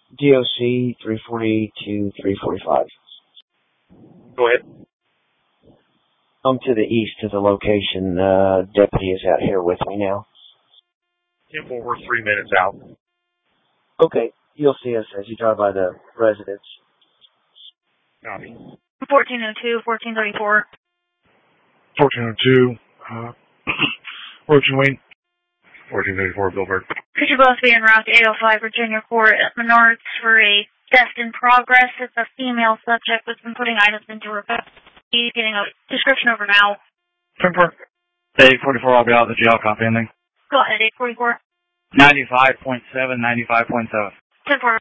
DOC 340 to 345. Go ahead. To the east of the location. Deputy is out here with me now. Temple, we're 3 minutes out. Okay, you'll see us as you drive by the residence. Copy. 1402, 1434. 1402, Roach and Wayne. 1434, Billboard. Could you both be en route to 805 Virginia Court at Menards for a theft in progress? It's a female subject that's been putting items into her bag. Getting a description over now. 10-4. 844, I'll be out of the jail. Copy ending. Go ahead, 844. 95.7, 95.7. 10-4.